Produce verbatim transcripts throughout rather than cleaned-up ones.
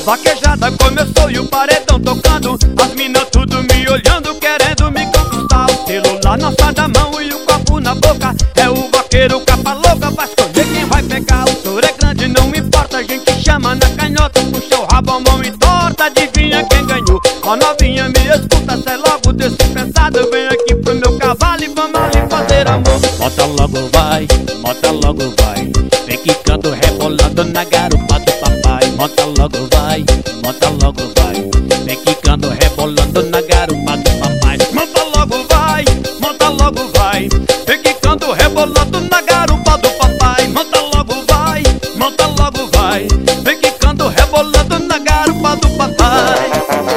vaquejada começou e o paredão tocando, as minas tudo me olhando, querendo me conquistar. O celular na sua da mão e o copo na boca, é o vaqueiro capa louca, vai escolher quem vai pegar. O touro é grande, não importa, a gente chama na canhota, puxa o rabo, a mão e torta, adivinha quem ganhou? Ó novinha, me escuta, sai logo desse pensado, vem aqui pro meu cavalo e vamos ali fazer amor. Bota logo vai, bota logo vai, vem quicando, rebolando na garupa do papai. Bota logo vai, bota logo vai, vem quicando, rebolando na garupa do papai. Monta logo vai, monta logo vai, vem quicando, rebolando na garupa do papai. Monta logo vai, monta logo vai, vem quicando, rebolando na garupa do papai.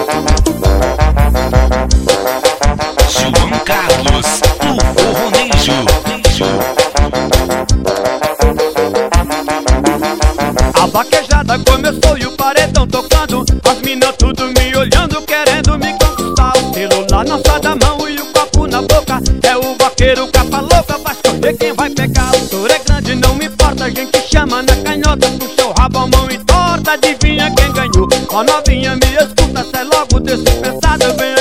João Carlos, o forronejo. A vaquejada começou e o paredão tocando, as minas tudo me olhando, querendo me conquistar. O celular na sua da mão e o copo na boca, é o vaqueiro capa louca, vai escolher quem vai pegar. O touro é grande, não me importa, a gente chama na canhota, puxa o rabo, a mão e torta, adivinha quem ganhou? Ó novinha, me escuta, sai logo desse pensado, vem